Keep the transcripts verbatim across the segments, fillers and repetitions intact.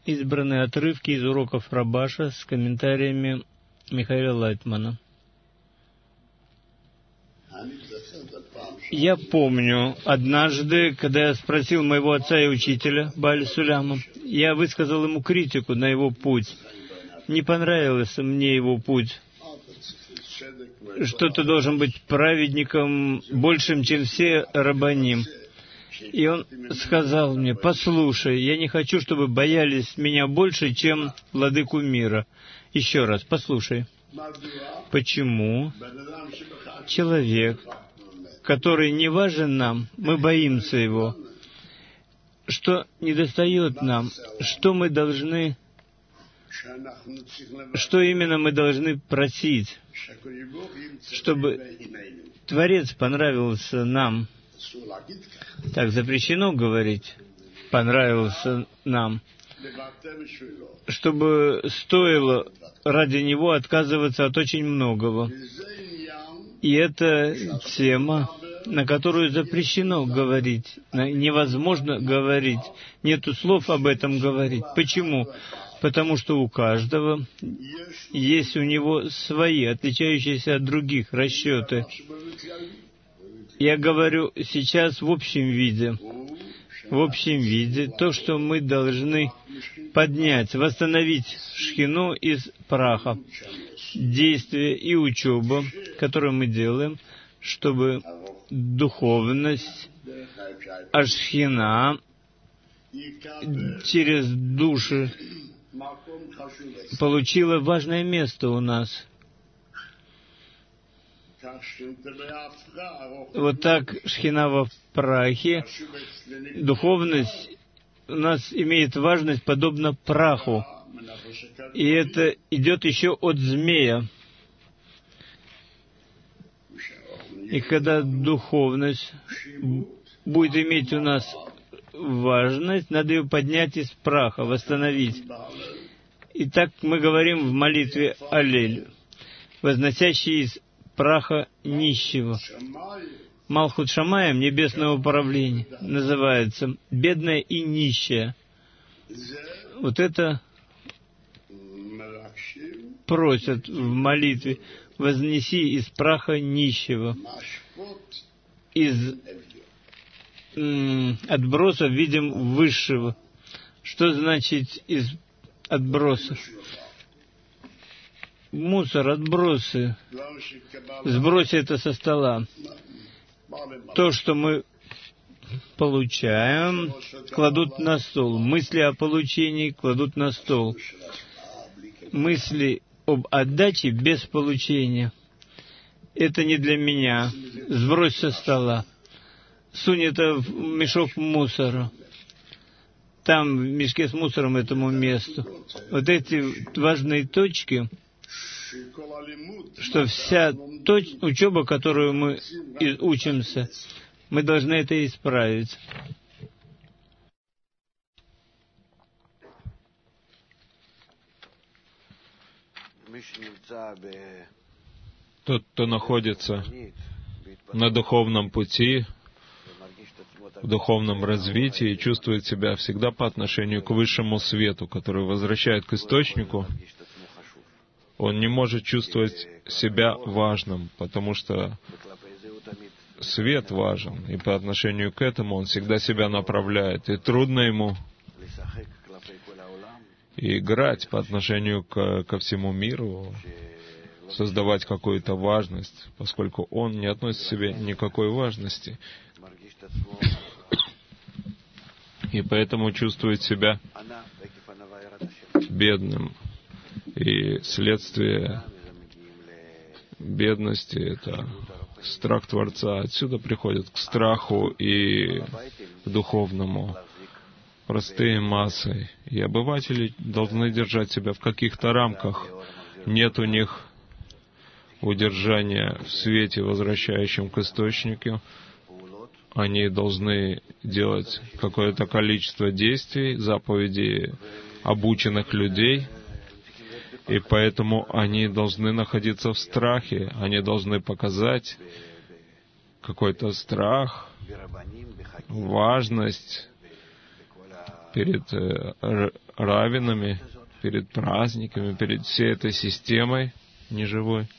Избранные отрывки из уроков Рабаша с комментариями Михаила Лайтмана. Я помню, однажды, когда я спросил моего отца и учителя, Бааль Суляма, я высказал ему критику на его путь. Не понравился мне его путь, что ты должен быть праведником большим, чем все рабаним. И он сказал мне: послушай, я не хочу, чтобы боялись меня больше, чем владыку мира. Еще раз, послушай. Почему человек, который не важен нам, мы боимся его? Что недостает нам? Что мы должны... Что именно мы должны просить, чтобы Творец понравился нам? Так запрещено говорить «понравился нам», чтобы стоило ради него отказываться от очень многого. И это тема, на которую запрещено говорить, невозможно говорить, нету слов об этом говорить. Почему? Потому что у каждого есть у него свои, отличающиеся от других, расчеты. Я говорю сейчас в общем виде. В общем виде то, что мы должны поднять, восстановить шхину из праха. Действие и учеба, которую мы делаем, чтобы духовность, а шхина через души получила важное место у нас. Вот так шхина во прахе, духовность у нас имеет важность подобно праху. И это идет еще от змея. И когда духовность будет иметь у нас важность, надо ее поднять из праха, восстановить. И так мы говорим в молитве Аллель, возносящий из праха нищего. Малхут Шамаем, небесное управление, называется бедная и нищая. Вот это просят в молитве: вознеси из праха нищего, из м, отбросов видим высшего. Что значит из отбросов? Мусор, отбросы. Сбрось это со стола. То, что мы получаем, кладут на стол. Мысли о получении кладут на стол. Мысли об отдаче без получения. Это не для меня. Сбрось со стола. Сунь это в мешок мусора. Там, в мешке с мусором, этому месту. Вот эти важные точки, что вся точ, учеба, которую мы учимся, мы должны это исправить. Тот, кто находится на духовном пути, в духовном развитии, и чувствует себя всегда по отношению к высшему свету, который возвращает к источнику, он не может чувствовать себя важным, потому что свет важен, и по отношению к этому он всегда себя направляет. И трудно ему играть по отношению к, ко всему миру, создавать какую-то важность, поскольку он не относит к себе никакой важности. И поэтому чувствует себя бедным. И следствие бедности — это страх Творца. Отсюда приходят к страху и к духовному простые массы. И обыватели должны держать себя в каких-то рамках. Нет у них удержания в свете, возвращающем к источнику. Они должны делать какое-то количество действий, заповедей обученных людей, и поэтому они должны находиться в страхе, они должны показать какой-то страх, важность перед э, раввинами, перед праздниками, перед всей этой системой неживой.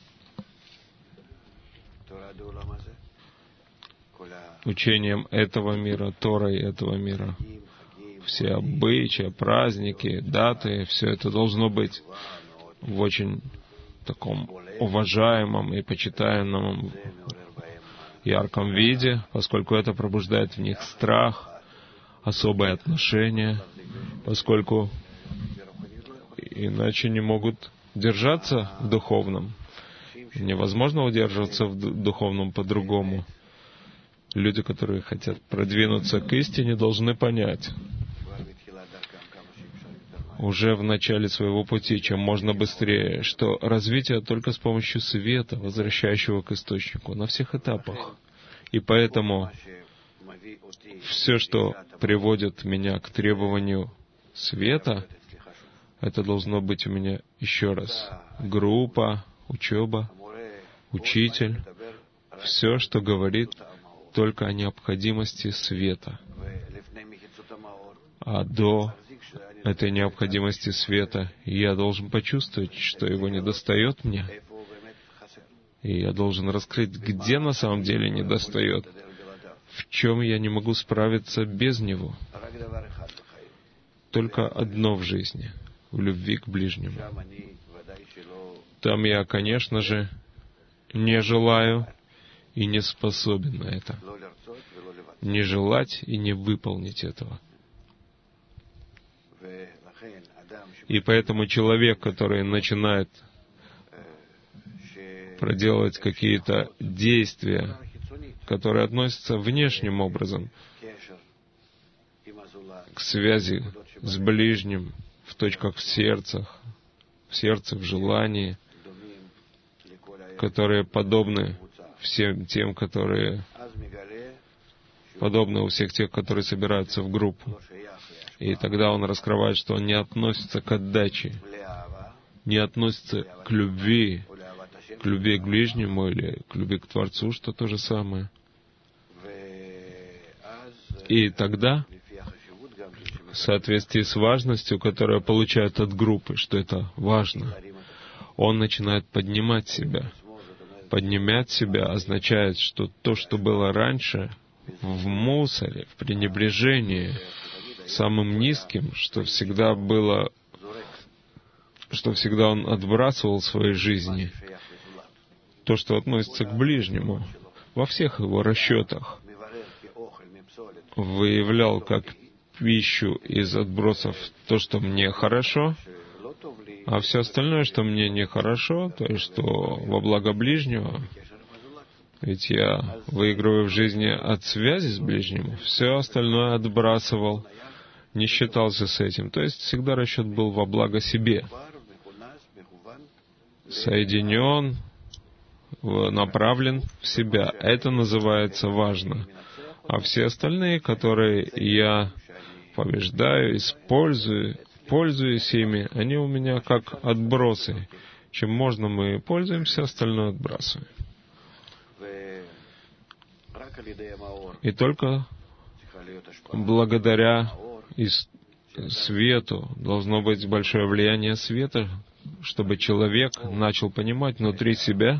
Учением этого мира, Торой этого мира. Все обычаи, праздники, даты, все это должно быть в очень таком уважаемом и почитаемом ярком виде, поскольку это пробуждает в них страх, особое отношение, поскольку иначе не могут держаться в духовном. Невозможно удерживаться в духовном по-другому. Люди, которые хотят продвинуться к истине, должны понять уже в начале своего пути, чем можно быстрее, что развитие только с помощью света, возвращающего к источнику, на всех этапах. И поэтому все, что приводит меня к требованию света, это должно быть у меня еще раз группа, учеба, учитель, все, что говорит только о необходимости света. А до этой необходимости света я должен почувствовать, что его недостает мне. И я должен раскрыть, где на самом деле недостает, в чем я не могу справиться без него. Только одно в жизни — в любви к ближнему. Там я, конечно же, не желаю и не способен на это. Не желать и не выполнить этого. И поэтому человек, который начинает проделывать какие-то действия, которые относятся внешним образом к связи с ближним, в точках в сердцах, в сердце, в желании, которые подобны всем тем, которые подобны у всех тех, которые собираются в группу. И тогда он раскрывает, что он не относится к отдаче, не относится к любви, к любви к ближнему или к любви к Творцу, что то же самое. И тогда, в соответствии с важностью, которую получает от группы, что это важно, он начинает поднимать себя. Поднимать себя означает, что то, что было раньше, в мусоре, в пренебрежении, самым низким, что всегда было, что всегда он отбрасывал в своей жизни, то, что относится к ближнему, во всех его расчетах, выявлял как пищу из отбросов то, что мне хорошо, а все остальное, что мне нехорошо, то есть что во благо ближнего, ведь я выигрываю в жизни от связи с ближним, все остальное отбрасывал, не считался с этим. То есть всегда расчет был во благо себе. Соединен, направлен в себя. Это называется важно. А все остальные, которые я побеждаю, использую, пользуюсь ими, они у меня как отбросы. Чем можно мы пользуемся, остальное отбрасываем. И только благодаря свету должно быть большое влияние света, чтобы человек начал понимать внутри себя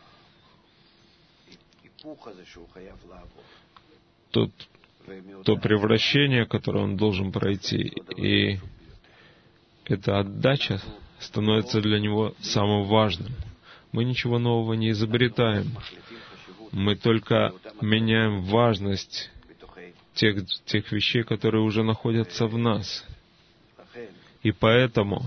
тот, то превращение, которое он должен пройти. И эта отдача становится для него самым важным. Мы ничего нового не изобретаем. Мы только меняем важность тех, тех вещей, которые уже находятся в нас. И поэтому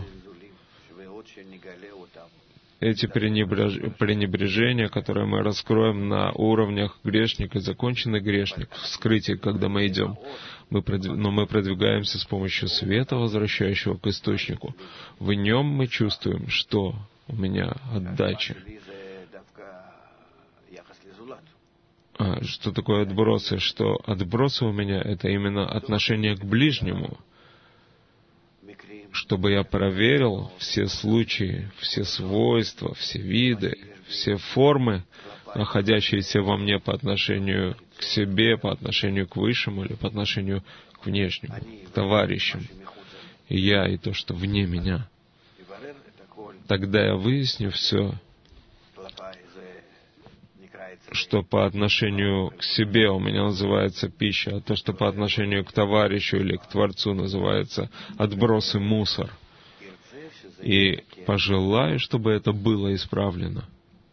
эти пренебреж... пренебрежения, которые мы раскроем на уровнях грешник и законченный грешник, в скрытии, когда мы идем, мы продв... но мы продвигаемся с помощью света, возвращающего к источнику. В нем мы чувствуем, что у меня отдача. А, что такое отбросы? Что отбросы у меня — это именно отношение к ближнему. Чтобы я проверил все случаи, все свойства, все виды, все формы, находящиеся во мне по отношению к себе по отношению к высшему или по отношению к внешнему, к товарищам. И я, и то, что вне меня. Тогда я выясню все, что по отношению к себе у меня называется пища, а то, что по отношению к товарищу или к Творцу называется отброс и мусор. И пожелаю, чтобы это было исправлено.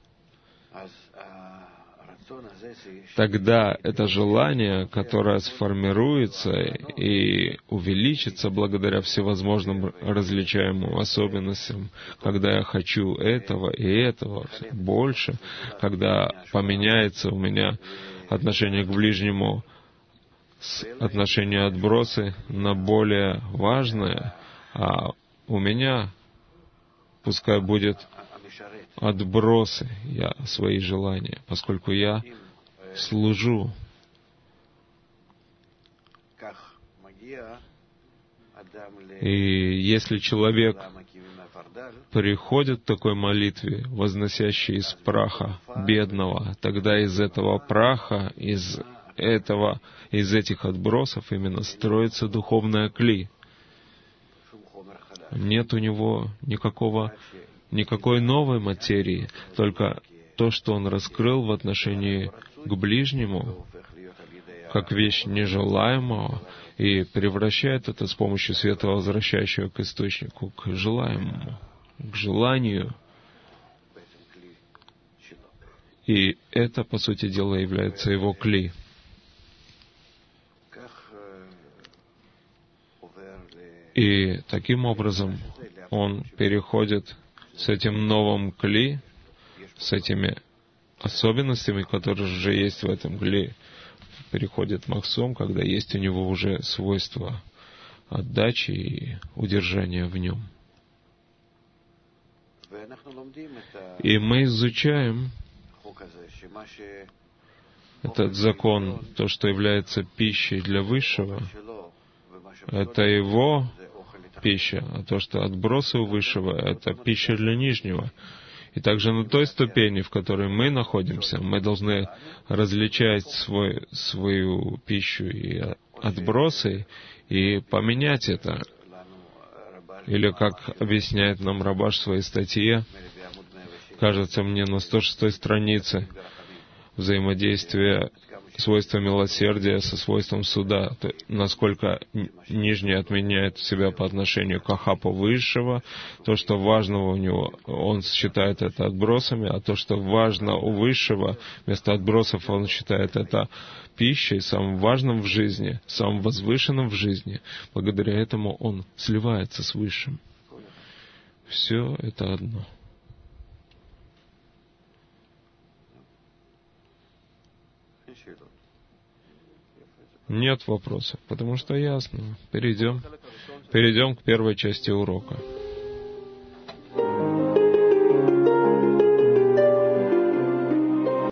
Тогда это желание, которое сформируется и увеличится благодаря всевозможным различаемым особенностям, когда я хочу этого и этого больше, когда поменяется у меня отношение к ближнему с отношения отбросы на более важное, а у меня пускай будет отбросы, я свои желания, поскольку я служу. И если человек приходит к такой молитве, возносящей из праха бедного, тогда из этого праха, из этого, из этих отбросов именно строится духовная кли. Нет у него никакого, никакой новой материи, только то, что он раскрыл в отношении к ближнему, как вещь нежелаемого, и превращает это с помощью света, возвращающего к источнику, к желаемому, к желанию. И это, по сути дела, является его кли. И таким образом он переходит с этим новым кли, с этими особенностями, которые уже есть в этом кли, переходит махсум, когда есть у него уже свойства отдачи и удержания в нем. И мы изучаем этот закон, то, что является пищей для Высшего, это его пища, а то, что отбросы у Высшего, это пища для Нижнего. И также на той ступени, в которой мы находимся, мы должны различать свой, свою пищу и отбросы и поменять это. Или, как объясняет нам Рабаш в своей статье, кажется мне на сто шестой странице, взаимодействие свойства милосердия со свойством суда, то, насколько нижний отменяет себя по отношению к Ахапу Высшего, то, что важного у него, он считает это отбросами, а то, что важно у Высшего, вместо отбросов он считает это пищей, самым важным в жизни, самым возвышенным в жизни. Благодаря этому он сливается с Высшим. Все это одно. Нет вопросов, потому что ясно. Перейдем, перейдем к первой части урока.